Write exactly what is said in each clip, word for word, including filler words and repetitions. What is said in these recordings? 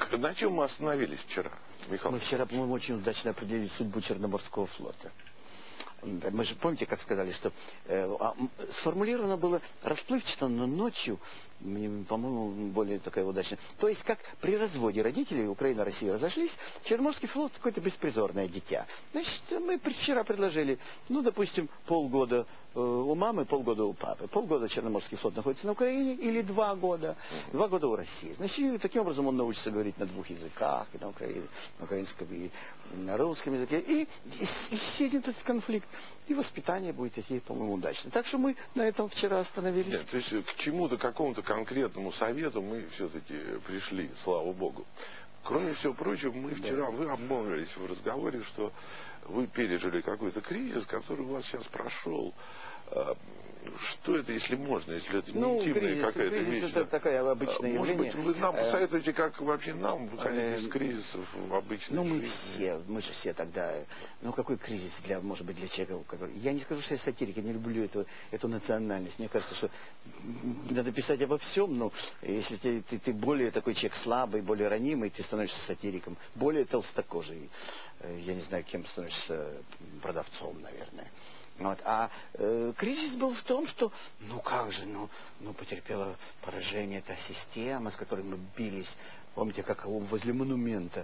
Так на чем мы остановились вчера, Михаил? Мы вчера, по-моему, очень удачно определили судьбу Черноморского флота. Мы же помните, как сказали, что э, а, сформулировано было расплывчато, но ночью, по-моему, более такая удачная. То есть, как при разводе родителей Украина и Россия разошлись, Черноморский флот какое-то беспризорное дитя. Значит, мы вчера предложили, ну, допустим, полгода э, у мамы, полгода у папы. Полгода Черноморский флот находится на Украине или два года. Два года у России. Значит, и таким образом он научится говорить на двух языках, и на, Украине, на украинском, и на русском языке. И исчезнет этот конфликт. И воспитание будет идти, по-моему, удачно. Так что мы на этом вчера остановились. Нет, то есть к чему-то, какому-то конкретному совету мы все-таки пришли, слава Богу. Кроме всего прочего, мы вчера, да. Вы обмолвились в разговоре, что вы пережили какой-то кризис, который у вас сейчас прошел. Что это, если можно, если это не ну, интимная какая-то вещь? Это такая обычная Может явление. быть, вы нам посоветуете, как вообще нам выходить из кризисов в обычной ну, мы жизни? все, мы же все тогда, ну какой кризис для, может быть, для человека, который... Я не скажу, что я сатирик, я не люблю эту, эту национальность. Мне кажется, что надо писать обо всем, но если ты, ты, ты более такой человек слабый, более ранимый, ты становишься сатириком, более толстокожий. Я не знаю, кем становишься, продавцом, наверное. Вот. А э, кризис был в том, что, ну как же, ну, ну потерпела поражение эта система, с которой мы бились. Помните, как возле монумента.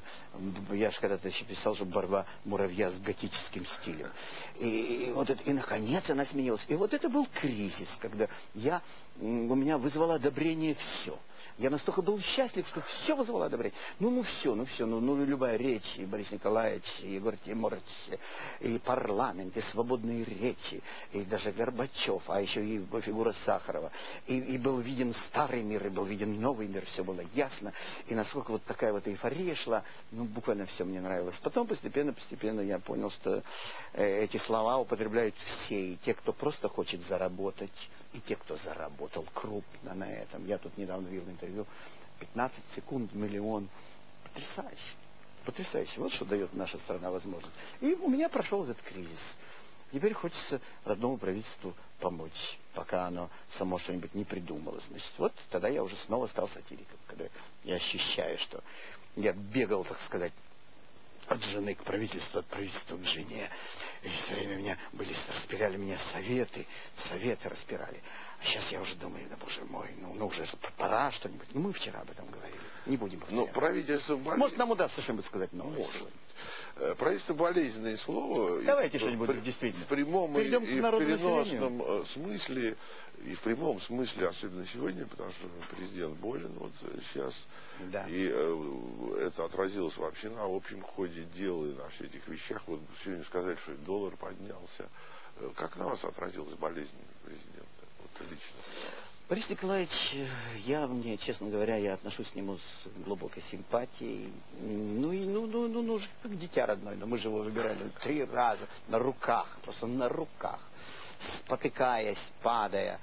Я же когда-то еще писал, что борьба муравья с готическим стилем. И, и, вот это, и наконец она сменилась. И вот это был кризис, когда я, у меня вызвало одобрение все. Я настолько был счастлив, что все вызывало одобрение. Ну, ну все, ну все, ну, ну любая речь, и Борис Николаевич, и Егор Тимурович, и парламент, и свободные речи, и даже Горбачев, а еще и фигура Сахарова. И, и был виден старый мир, и был виден новый мир, все было ясно. И насколько вот такая вот эйфория шла, ну, буквально все мне нравилось. Потом постепенно, постепенно я понял, что э, эти слова употребляют все, и те, кто просто хочет заработать, и те, кто заработал крупно на этом. Я тут недавно видел интервью, пятнадцать секунд, миллион. Потрясающе. Потрясающе. Вот что дает наша страна возможность. И у меня прошел этот кризис. Теперь хочется родному правительству помочь, пока оно само что-нибудь не придумало. Значит, вот тогда я уже снова стал сатириком, когда я ощущаю, что я бегал, так сказать, от жены к правительству, от правительства к жене. И все время меня были, распирали меня советы, советы распирали. А сейчас я уже думаю, да боже мой, ну, ну уже пора что-нибудь. Ну мы вчера об этом говорили, не будем повторяться. Но правительство болезненное... Может, нам удастся что-нибудь сказать новое. Может. Правительство болезненное слово. Давайте что-нибудь действительно. В прямом Перейдем и, и в переносном населению. смысле, и в прямом смысле, особенно сегодня, потому что президент болен вот сейчас. Да. И э, это отразилось вообще на общем ходе дел и на всех этих вещах. Вот сегодня сказать, что доллар поднялся. Как на вас отразилась болезнь президента? Вот лично. Борис Николаевич, я, мне, честно говоря, я отношусь к нему с глубокой симпатией. Ну и, ну, ну, ну, ну, как дитя родное, но мы же его выбирали три раза на руках, просто на руках, спотыкаясь, падая.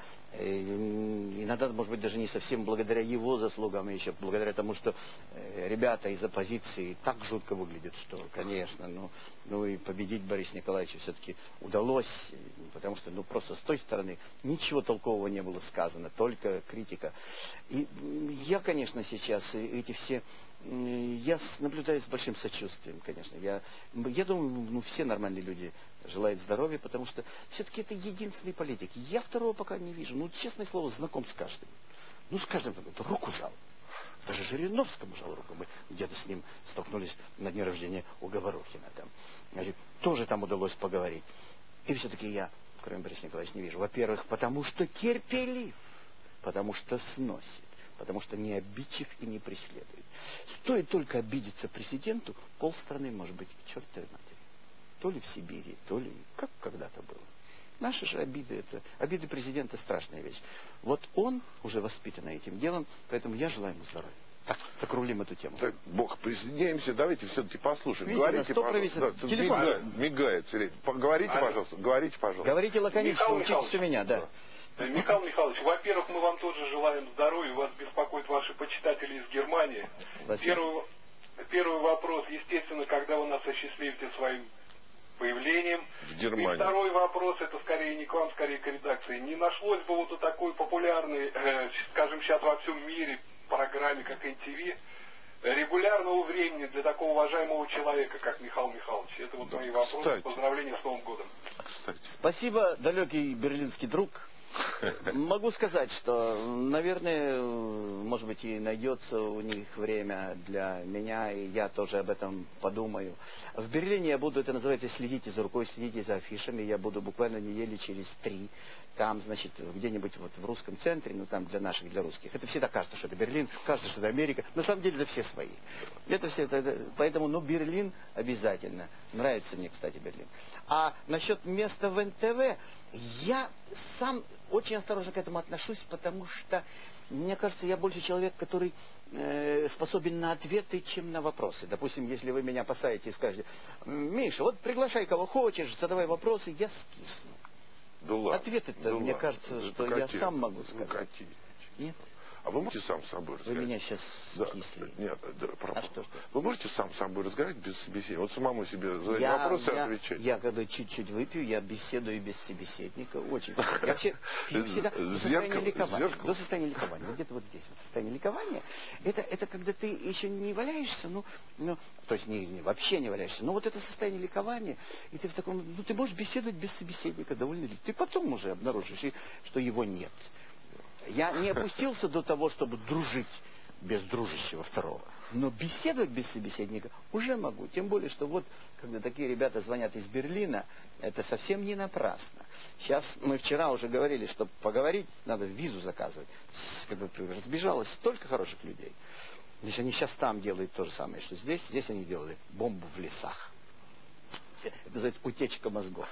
Иногда, может быть, даже не совсем благодаря его заслугам, а еще благодаря тому, что ребята из оппозиции так жутко выглядят, что, конечно, ну, ну и победить Бориса Николаевича все-таки удалось, потому что, ну, просто с той стороны ничего толкового не было сказано, только критика. И я, конечно, сейчас эти все, я наблюдаю с большим сочувствием, конечно. Я, я думаю, ну, все нормальные люди желают здоровья, потому что все-таки это единственный политик. Я второго пока не вижу. Ну, честное слово, знаком с каждым. Ну, с каждым руку жал. Даже Жириновскому жал руку. Мы где-то с ним столкнулись на дне рождения у Говорухина. Там. Значит, тоже там удалось поговорить. И все-таки я, кроме Бориса Николаевича, не вижу. Во-первых, потому что терпелив, потому что сносит, потому что не обидчив и не преследует. Стоит только обидеться президенту, полстраны может быть к чертовой матери. То ли в Сибири, то ли как когда-то было. Наши же обиды, это обиды президента страшная вещь. Вот он уже воспитан этим делом, поэтому я желаю ему здоровья. Так, закруглим эту тему. Так, Бог, присоединяемся, давайте все-таки послушаем. Видите, говорите, пожалуйста. Да, телефон. Мигает, мигает. Говорите, а, пожалуйста, говорите, пожалуйста. Говорите лаконично, Михаил учитесь у меня, да. да. Михаил Михайлович, во-первых, мы вам тоже желаем здоровья, вас беспокоят ваши почитатели из Германии. Первый, первый вопрос, естественно, когда вы нас осчастливите своим появлением. В Германии. И второй вопрос, это скорее не к вам, скорее к редакции. Не нашлось бы вот у такой популярной, э, скажем, сейчас во всем мире программе, как эн ти ви, регулярного времени для такого уважаемого человека, как Михаил Михайлович? Это вот мои вопросы. Кстати. Поздравления с Новым годом. Кстати. Спасибо, далекий берлинский друг. Могу сказать, что, наверное, может быть, и найдется у них время для меня, и я тоже об этом подумаю. В Берлине я буду, это называется, следите за рукой, следите за афишами. Я буду буквально недели через три. Там, значит, где-нибудь вот в русском центре, ну там для наших, для русских. Это всегда кажется, что это Берлин, кажется, что это Америка. На самом деле это все свои. Это все, это, это, поэтому, ну, Берлин обязательно. Нравится мне, кстати, Берлин. А насчет места в эн тэ вэ, я сам очень осторожно к этому отношусь, потому что, мне кажется, я больше человек, который э, способен на ответы, чем на вопросы. Допустим, если вы меня посадите и скажете: Миша, вот приглашай кого хочешь, задавай вопросы, я скисну. Да ладно. Ответы-то, да мне ладно. кажется, Вы что покатили. я сам могу Вы сказать. покатили. Нет? А вы можете сам с собой Вы разговаривать? меня сейчас Да, скисли. нет, да, А что, что? Вы можете сам с собой разговаривать без собеседника? Вот самому себе задать Я, вопросы и я, отвечать. я когда чуть-чуть выпью, я беседую без собеседника. Очень. Я вообще пью всегда до состояния ликования. До состояния ликования. Вот где-то вот здесь. Вот состояние ликования. Это, это когда ты еще не валяешься, ну, ну то есть не, не, вообще не валяешься. Но вот это состояние ликования, и ты в таком, ну ты можешь беседовать без собеседника довольно легко. Ты потом уже обнаружишь, что его нет. Я не опустился до того, чтобы дружить без дружащего второго. Но беседовать без собеседника уже могу. Тем более, что вот, когда такие ребята звонят из Берлина, это совсем не напрасно. Сейчас мы вчера уже говорили, что поговорить надо визу заказывать. Когда ты разбежалось столько хороших людей. Значит, они сейчас там делают то же самое, что здесь. Здесь они делали бомбу в лесах. Это называется утечка мозгов.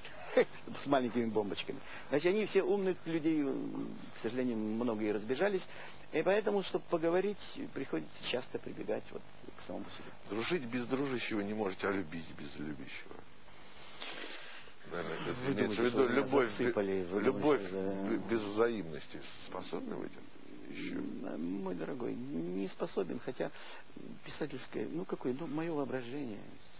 С маленькими бомбочками. Значит, они все умных людей, к сожалению, многие разбежались. И поэтому, чтобы поговорить, приходится часто прибегать вот к самому себе. Дружить без дружащего не можете, а любить без любящего. Наверное, это Вы имеется думаете, в виду что любовь, засыпали, вы любовь думаете, да? без взаимности. Способны вы это еще? Мой дорогой, не способен, хотя писательское, ну какое, ну мое воображение,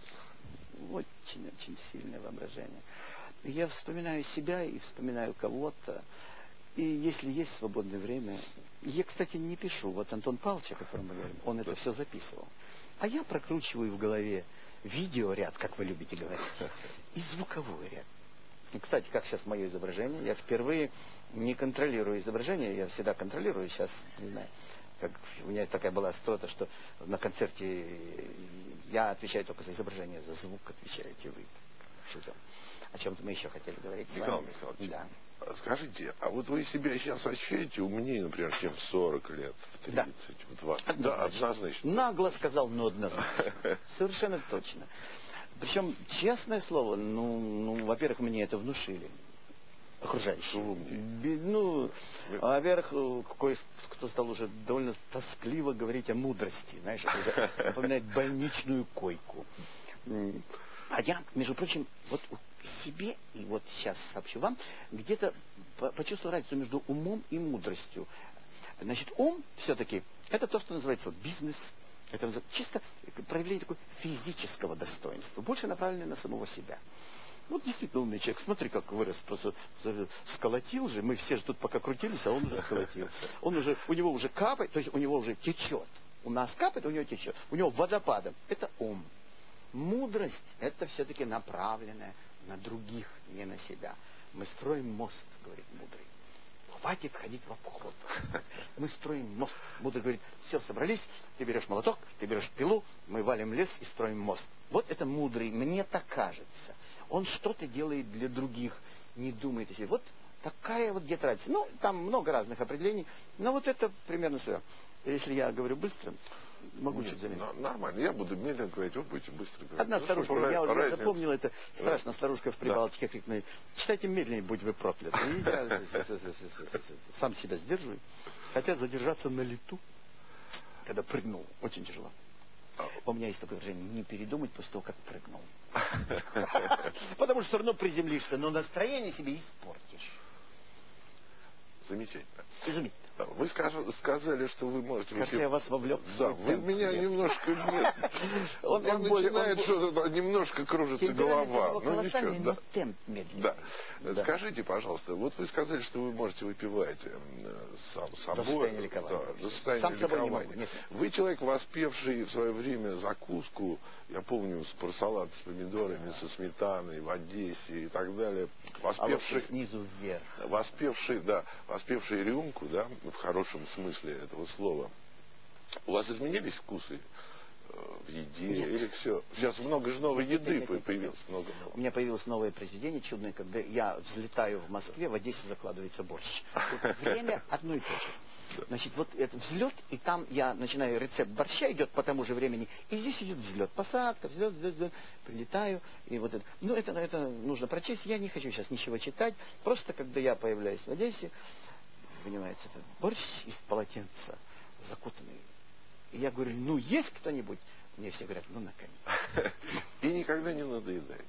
очень-очень сильное воображение. Я вспоминаю себя и вспоминаю кого-то. И если есть свободное время... Я, кстати, не пишу. Вот Антон Павлович, о котором мы говорим, он это все записывал. А я прокручиваю в голове видеоряд, как вы любите говорить, и звуковой ряд. И, кстати, как сейчас мое изображение, я впервые не контролирую изображение, я всегда контролирую, сейчас, не знаю, как у меня такая была острота, что на концерте я отвечаю только за изображение, за звук отвечаете вы. Что-то. О чем-то мы еще хотели говорить с Михаил вами. Михайлович, Да. скажите, а вот вы себя сейчас ощущаете умнее, например, чем в сорок лет, в тридцать? Да. Вот вас? Однозначно. Да, однозначно. Нагло сказал, но однозначно. Совершенно точно. Причем, честное слово, ну, ну во-первых, мне это внушили. Окружающие. Ну, во-первых, кое-кто стал уже довольно тоскливо говорить о мудрости. Знаешь, это уже напоминает больничную койку. А я, между прочим, вот себе, и вот сейчас сообщу вам, где-то почувствовал разницу между умом и мудростью. Значит, ум все-таки, это то, что называется вот, бизнес, это чисто проявление такого физического достоинства, больше направленное на самого себя. Вот действительно умный человек, смотри, как вырос, просто сколотил же, мы все же тут пока крутились, а он уже сколотил. Он уже, у него уже капает, то есть у него уже течет. У нас капает, у него течет. У него водопадом. Это ум. Мудрость – это все-таки направленное на других, не на себя. Мы строим мост, говорит мудрый. Хватит ходить в обход. Мы строим мост. Мудрый говорит, все, собрались, ты берешь молоток, ты берешь пилу, мы валим лес и строим мост. Вот это мудрый, мне так кажется. Он что-то делает для других, не думает о себе. Вот такая вот где-то разница. Ну, там много разных определений, но вот это примерно все. Если я говорю быстро, могу чуть заметить. Нормально, я буду медленно говорить, вы будете быстро говорить. Одна ну, старушка, что, я уже разница. запомнил это, страшно, старушка в Прибалтике да. крикнула, читайте медленнее, будь вы прокляты. И я сам себя сдерживаю. Хотя задержаться на лету, когда прыгнул, очень тяжело. У меня есть такое выражение, не передумать после того, как прыгнул. Потому что все равно приземлишься, но настроение себе испортишь. Замечательно. Изумительно. Вы сказали, что вы можете... Кажется, я вас вовлек. Да, вы меня немножко... Он начинает что-то, немножко кружится голова. Ну ничего, да. Темп медленный. Да. Скажите, пожалуйста, вот вы сказали, что вы можете выпивать сам собой. До состояния ликования. Вы человек, воспевший в свое время закуску, я помню, спорсалат с помидорами, со сметаной в Одессе и так далее. Воспевший... снизу вверх. Воспевший, да, воспевший рюмку, да, в хорошем смысле этого слова. У вас изменились вкусы в еде? Нет. Или все? Сейчас много же новой нет, еды нет, нет, появилось. Нет, нет. Много нового. У меня появилось новое произведение чудное, когда я взлетаю в Москве, в Одессе закладывается борщ. Тут время одно и то же. Значит, вот этот взлет, и там я начинаю, рецепт борща идет по тому же времени, и здесь идет взлет, посадка, взлет, взлет, взлет, прилетаю, и вот это. Ну, это, это нужно прочесть, я не хочу сейчас ничего читать, просто когда я появляюсь в Одессе, вынимается этот борщ из полотенца, закутанный. И я говорю, ну, есть кто-нибудь? Мне все говорят, ну, наконец. И никогда не надоедает.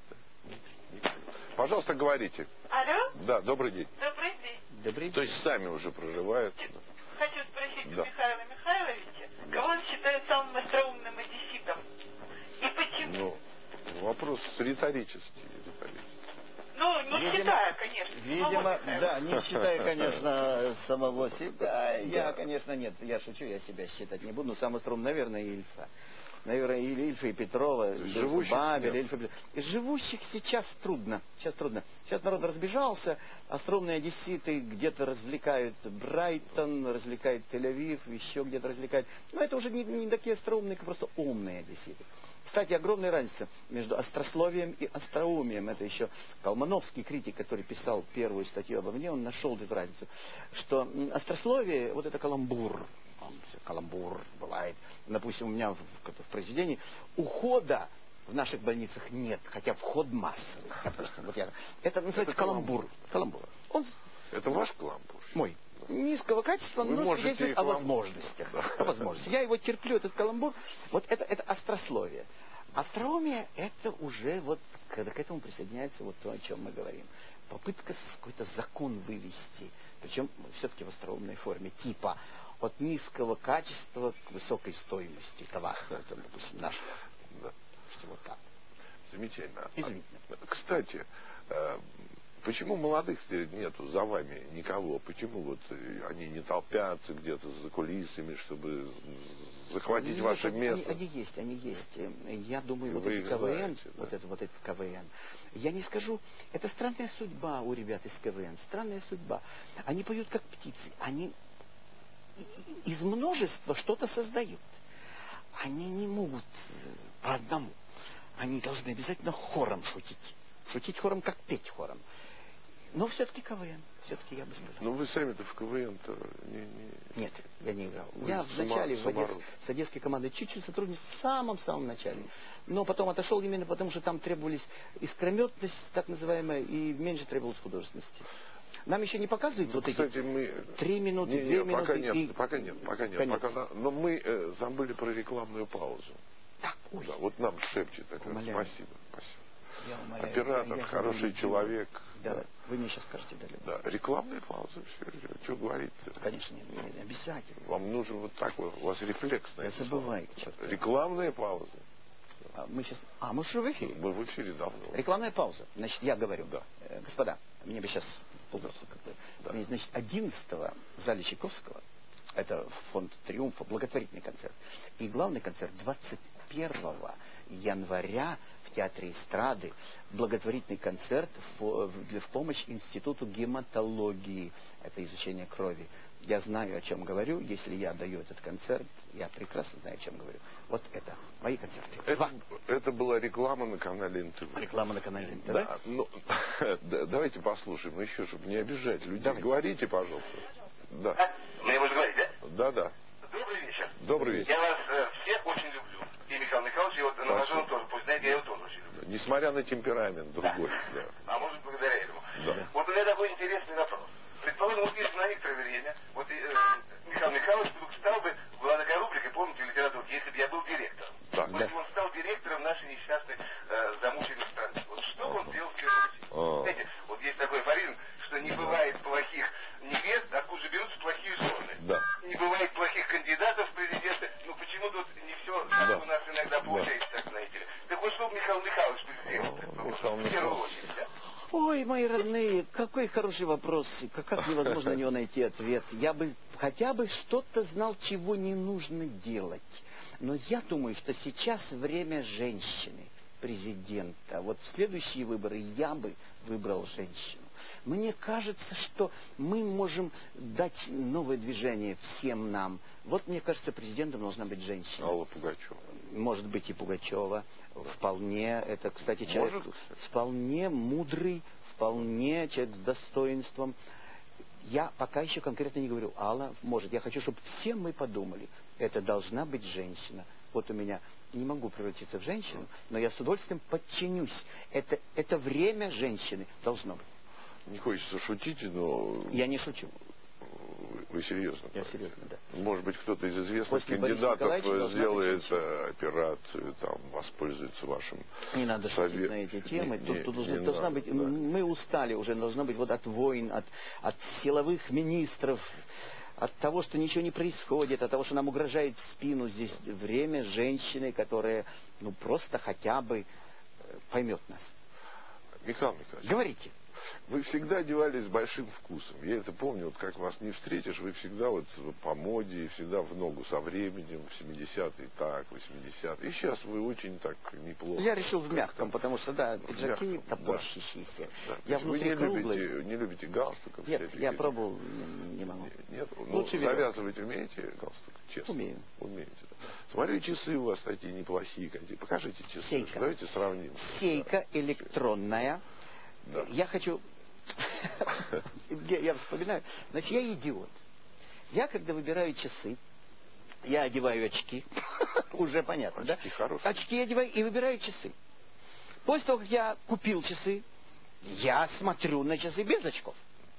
Пожалуйста, говорите. Алло? Да, добрый день. Добрый день. Добрый день. То есть сами уже проживают. Хочу спросить да. у Михаила Михайловича, да. Кого он считает самым остроумным одесситом? И почему? Ну, вопрос риторический. риторический. Ну, не видимо, считая, конечно. Видимо, да, не считая, конечно, самого себя. Я, конечно, нет, я шучу, я себя считать не буду, но самый остроумный, наверное, Ильфа. Наверное, или Ильфа и Петрова, Бабель, Ильфа, Ильфа. Живущих сейчас трудно, сейчас трудно. Сейчас народ разбежался, остроумные одесситы где-то развлекают Брайтон, развлекают Тель-Авив, еще где-то развлекают. Но это уже не, не такие остроумные, как просто умные одесситы. Кстати, огромная разница между острословием и остроумием. Это еще Колмановский критик, который писал первую статью обо мне, он нашел эту разницу. Что острословие, вот это каламбур, каламбур бывает. Допустим, у меня в, в произведении ухода в наших больницах нет, хотя вход массовый. Допустим, вот я, это называется это каламбур. каламбур. Он, это ваш каламбур? Мой. Низкого качества, Вы но свидетельствует о возможностях. О возможностях. Я его терплю, этот каламбур. Вот это, это острословие. Остроумие — это уже вот, когда к этому присоединяется вот то, о чем мы говорим. Попытка какой-то закон вывести, причем все-таки в остроумной форме, типа от низкого качества к высокой стоимости товара. Это, допустим, наш. Да. Вот так. Замечательно. Изумительно. Кстати, почему молодых нету за вами никого? Почему вот они не толпятся где-то за кулисами, чтобы захватить Нет, ваше они, место? Они, они есть, они есть. Я думаю, И вот этот КВН, знаете, да? вот, это, вот этот КВН, я не скажу, это странная судьба у ребят из КВН, странная судьба. Они поют как птицы, они из множества что-то создают. Они не могут по одному. Они должны обязательно хором шутить. Шутить хором, как петь хором. Но все-таки КВН. Все-таки я бы сказал. Но вы сами-то в КВН-то не, не... Нет, я не играл. Вы я в начале в Одесс... с одесской командой чуть-чуть сотрудничал в самом-самом начале. Но потом отошел именно потому, что там требовались искрометность, так называемая, и меньше требовалось художественности. Нам еще не показывают ну, вот кстати, эти мы... три минуты, не, две не, минуты. Пока нет, и... пока нет, пока нет. Пока... Но мы э, забыли про рекламную паузу. Да, ой. Да, вот нам шепчет. Спасибо, спасибо. Я умоляю, Оператор, я, я хороший человек. Да, да, вы мне сейчас скажете, да, да. Рекламная пауза, все, что говорить-то? Конечно, нет, нет, обязательно. Вам нужен вот так вот, у вас рефлекс на я это. Забывай, черт. Рекламная пауза. А мы сейчас... А, мы же в эфире. Мы в эфире давно. Рекламная пауза. Значит, я говорю. Да. Э, господа, мне бы сейчас полностью как-то... Да. Значит, одиннадцатого в зале Чайковского, это фонд Триумфа, благотворительный концерт. И главный концерт двадцать первого января в Театре эстрады, благотворительный концерт в, в, в помощь Институту гематологии. Это изучение крови. Я знаю, о чем говорю. Если я даю этот концерт, я прекрасно знаю, о чем говорю. Вот это мои концерты. Это, это была реклама на канале эн тэ вэ. Реклама на канале эн тэ вэ? Да, ну, да, давайте послушаем еще, чтобы не обижать людей. Давайте. Говорите, пожалуйста. Да. А, мне можно говорить, да? Да, да. Добрый вечер. Добрый вечер. Я вас э, всех очень люблю. И Михаил Михайлович, и вот Новожон тоже, пусть знаете, я его тоже очень люблю. Несмотря на темперамент другой. Да. Да. А может, благодаря этому. Да. Вот у меня такой интересный вопрос. Предположим, вот если на некоторое время, вот э, Михаил Михайлович вдруг стал бы, была такая рубрика, помните, литература, если бы я был директором. Да. Вот если он стал директором нашей несчастной э, замученной страны. Вот что бы он делал в первую очередь? Знаете, вот есть такой афоризм, что не бывает плохих невест, откуда же берутся плохие жены. Да. получается, так знаете ли. Так вот, что Михаил Михайлович сделал? Ну, Михаил В первую очередь, да. Ой, мои родные, какой хороший вопрос. Как, как невозможно на него найти ответ. Я бы хотя бы что-то знал, чего не нужно делать. Но я думаю, что сейчас время женщины, президента. Вот в следующие выборы я бы выбрал женщину. Мне кажется, что мы можем дать новое движение всем нам. Вот, мне кажется, президентом должна быть женщина. Алла Пугачева. Может быть, и Пугачева. Вполне, это, кстати, человек Может? вполне мудрый, вполне человек с достоинством. Я пока еще конкретно не говорю, Алла, может. Я хочу, чтобы все мы подумали, это должна быть женщина. Вот у меня, не могу превратиться в женщину, но я с удовольствием подчинюсь. Это, это время женщины должно быть. Не хочется шутить, но... Я не шучу. Вы серьезно? Я серьезно, да. Может быть, кто-то из известных После Бориса кандидатов Николаевича сделает операцию, там, воспользуется вашим Не надо шутить совет... на эти темы. Не, Тут, не, тут не уже должна надо, быть... да. Мы устали уже, должна быть вот от войн, от, от силовых министров, от того, что ничего не происходит, от того, что нам угрожает в спину. Здесь время женщины, которая, ну, просто хотя бы поймет нас. Михаил Михайлович. Говорите. Вы всегда одевались с большим вкусом. Я это помню, вот как вас не встретишь, вы всегда вот по моде, всегда в ногу со временем, в семидесятые так, восьмидесятые. И сейчас вы очень так неплохо. Я решил в мягком, потому что, да, пиджаки мягком, топорщащиеся. Да. Я Вы внутри не круглый. любите, не любите галстуков? Нет, всяких я этих? пробовал, не, не могу. Нет, ну, Лучше веревка. завязывать умеете галстук? Честно. Умею. Умеете, да. Смотрю, часы у вас такие неплохие какие. Покажите часы. Сейка. Давайте сравним. Сейка электронная. Да. Я хочу... Я вспоминаю. Значит, я идиот. Я, когда выбираю часы, я одеваю очки. Уже понятно, да? Очки хорошие. Очки одеваю и выбираю часы. После того, как я купил часы, я смотрю на часы без очков.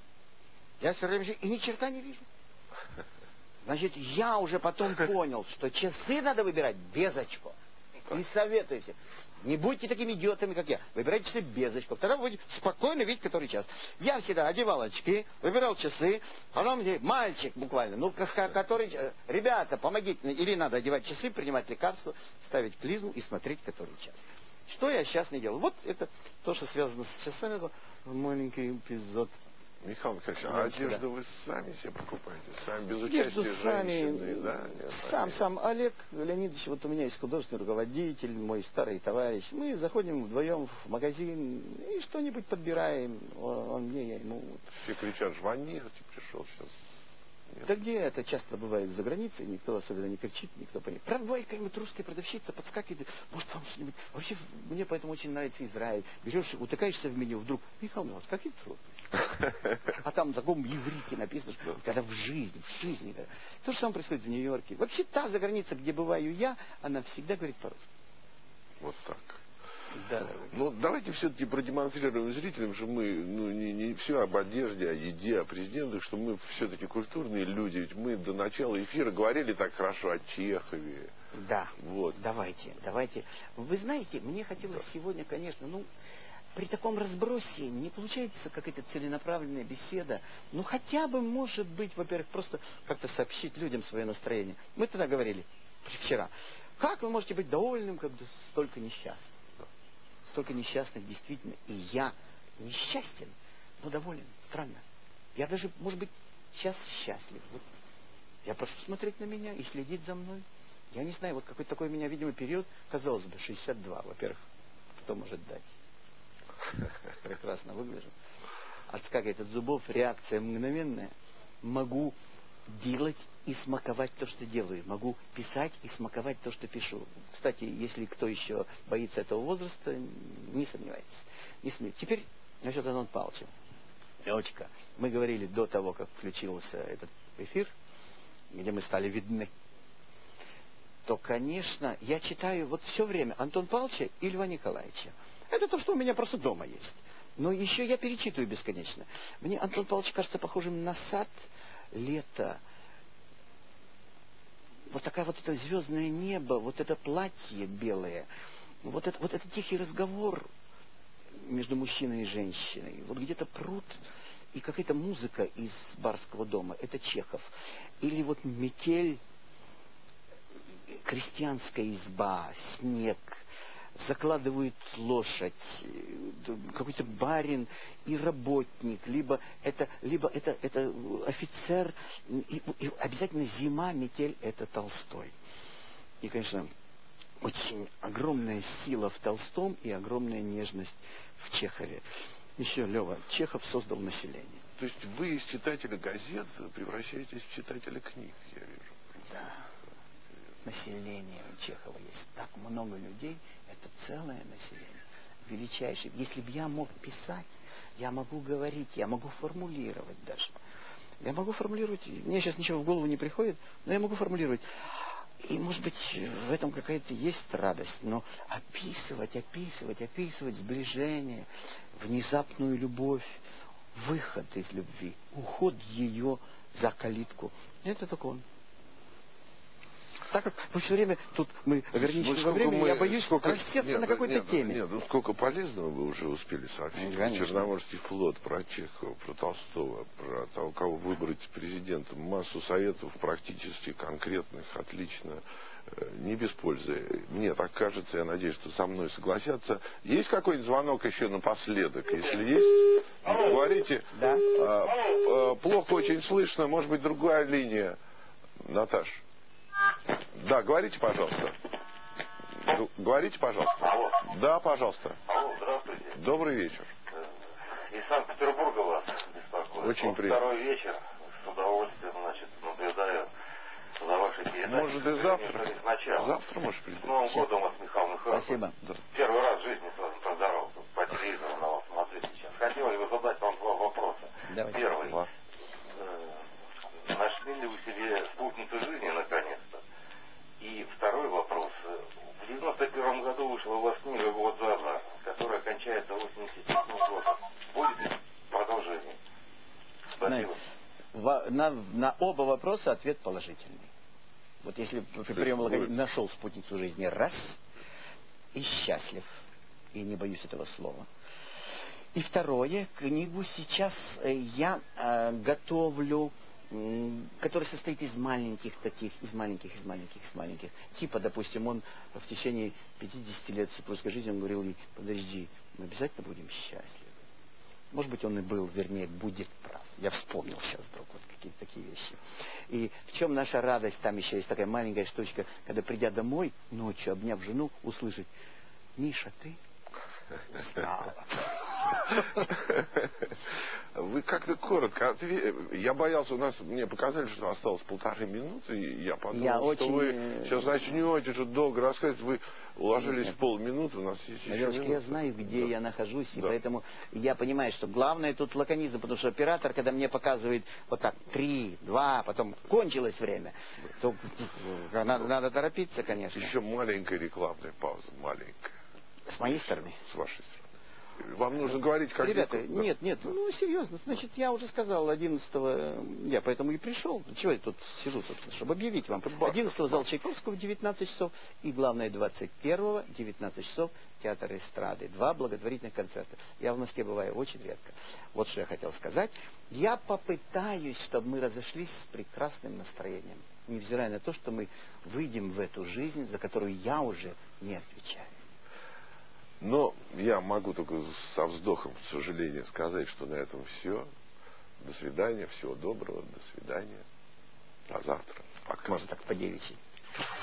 Я все время и ни черта не вижу. Значит, я уже потом понял, что часы надо выбирать без очков. И советую всем. Не будьте такими идиотами, как я. Выбирайте часы без очков. Тогда вы будете спокойно видеть, который час. Я всегда одевал очки, выбирал часы. Потом мне мальчик буквально, ну, который... Ребята, помогите. Или надо одевать часы, принимать лекарства, ставить клизму и смотреть, который час. Что я сейчас не делаю? Вот это то, что связано с часами. Это маленький эпизод. Михаил Михайлович, а одежду вы сами себе покупаете? Сами, без Одежду участия сами, женщины, да? Нет, сам, нет. сам Олег Леонидович, вот у меня есть художественный руководитель, мой старый товарищ. Мы заходим вдвоем в магазин и что-нибудь подбираем. Он, он мне, я ему. Все кричат, жванир, пришел сейчас. Нет. Да где это часто бывает за границей, никто особенно не кричит, никто по ней. Правда, бывает, как-нибудь русская продавщица подскакивает, может, вам что-нибудь... Вообще, мне поэтому очень нравится Израиль. Берешь, утыкаешься в меню, вдруг, Михаил Михайлович, какие трудности? А там на таком иврите написано, что когда в жизни, в жизни. Да. То же самое происходит в Нью-Йорке. Вообще, та за граница, где бываю я, она всегда говорит по-русски. Вот так. Да, да. Ну, давайте все-таки продемонстрируем зрителям, что мы, ну, не, не все об одежде, о еде, о президентах, что мы все-таки культурные люди. Ведь мы до начала эфира говорили так хорошо о Чехове. Да, вот. давайте, давайте. Вы знаете, мне хотелось да. сегодня, конечно, ну, при таком разбросе не получается какая-то целенаправленная беседа. Ну, хотя бы, может быть, во-первых, просто как-то сообщить людям свое настроение. Мы тогда говорили, вчера, как вы можете быть довольным, когда столько несчастных? Столько несчастных, действительно. И я несчастен, но доволен. Странно. Я даже, может быть, сейчас счастлив. Вот. Я прошу смотреть на меня и следить за мной. Я не знаю, вот какой такой у меня, видимо, период, казалось бы, шестьдесят два. Во-первых, кто может дать? Прекрасно выгляжу. Отскакивает от зубов, реакция мгновенная. Могу делать и смаковать то, что делаю. Могу писать и смаковать то, что пишу. Кстати, если кто еще боится этого возраста, не сомневайтесь. Не сомневайтесь. Теперь насчет Антона Павловича. Лёчка, мы говорили до того, как включился этот эфир, где мы стали видны, то, конечно, я читаю вот все время Антона Павловича и Льва Николаевича. Это то, что у меня просто дома есть. Но еще я перечитываю бесконечно. Мне Антон Павлович кажется похожим на сад, лето, вот такая вот это звездное небо, вот это платье белое, вот это, вот этот тихий разговор между мужчиной и женщиной, вот где-то пруд и какая-то музыка из барского дома, это Чехов. Или вот метель, крестьянская изба, снег, закладывают лошадь, какой-то барин и работник, либо это, либо это, это офицер, и, и обязательно зима, метель — это Толстой. И, конечно, очень огромная сила в Толстом и огромная нежность в Чехове. Еще, Лева, Чехов создал население. То есть вы из читателя газет превращаетесь в читателя книг, я вижу. Да. Население у Чехова есть так много людей, это целое население. Величайшее. Если бы я мог писать, я могу говорить, я могу формулировать даже. Я могу формулировать, мне сейчас ничего в голову не приходит, но я могу формулировать. И, может быть, в этом какая-то есть радость, но описывать, описывать, описывать сближение, внезапную любовь, выход из любви, уход ее за калитку, это только он. Так как мы все время, тут мы ограничены во времени, мы, я боюсь сколько, рассеться нет, на какой-то нет, теме. Нет, ну сколько полезного вы уже успели сообщить. Конечно. Черноморский флот, про Чехова, про Толстого, про того, кого выбрать президентом. Массу советов практически конкретных, отлично, не без пользы. Мне так кажется, я надеюсь, что со мной согласятся. Есть какой-нибудь звонок еще напоследок? Если есть, говорите. Да. А, а, плохо очень слышно, может быть, другая линия. Наташ. Да, говорите, пожалуйста. Г- говорите, пожалуйста. Алло. Да, пожалуйста. Алло, здравствуйте. Добрый вечер. Из Санкт-Петербурга вас беспокою. Очень вот приятно. Второй вечер, с удовольствием, значит, наблюдаю за вашей передачей. Может, и завтра. Сначала. Завтра, может, прийти. С Новым годом вас, Михаил Михайлович. Спасибо. Да. Первый раз в жизни с вами поздоровался. По телевизору на вас смотрю сейчас. Хотелось бы задать вам два вопроса. Давайте. Первый. Два. Э, Нашли ли вы себе спутницу жизни, наконец-то? И второй вопрос. В девяносто первом году вышла у вас книга «Год за два», которая кончается восемьдесят седьмым годом. Будет ли продолжение? Спасибо. На, на, на оба вопроса ответ положительный. Вот если при приеме логопеда нашел спутницу жизни раз, и счастлив, и не боюсь этого слова. И второе, книгу сейчас я э, готовлю, э, которая состоит из маленьких таких, из маленьких, из маленьких, из маленьких. Типа, допустим, он в течение пятидесяти лет супружеской жизни, он говорил ей: подожди, мы обязательно будем счастливы. Может быть, он и был, вернее, будет прав. Я вспомнил сейчас вдруг вот какие-то такие вещи. И в чем наша радость? Там еще есть такая маленькая штучка, когда, придя домой, ночью, обняв жену, услышать: Миша, ты знала. Вы как-то коротко ответили. Я боялся, у нас, мне показали, что осталось полторы минуты, и я подумал, я что очень... вы сейчас начнете же долго рассказывать. Вы уложились Нет, в полминуты, у нас есть еще девушка, минута. я знаю, где да. я нахожусь, и да. поэтому я понимаю, что главное тут лаконизм, потому что оператор, когда мне показывает вот так, три, два, потом кончилось время, то надо, надо торопиться, конечно. Еще маленькая рекламная пауза, маленькая. С моей стороны? С вашей стороны. Вам нужно говорить, как... Ребята, да. нет, нет, да. ну серьезно, значит, я уже сказал одиннадцатого, я поэтому и пришел. Чего я тут сижу, собственно, чтобы объявить вам. одиннадцатого зал Чайковского в девятнадцать часов и, главное, двадцать первого девятнадцать часов театр эстрады. Два благотворительных концерта. Я в Москве бываю очень редко. Вот что я хотел сказать. Я попытаюсь, чтобы мы разошлись с прекрасным настроением, невзирая на то, что мы выйдем в эту жизнь, за которую я уже не отвечаю. Но я могу только со вздохом, к сожалению, сказать, что на этом все. До свидания, всего доброго, до свидания. До завтра. Пока. Может, так по девичьи.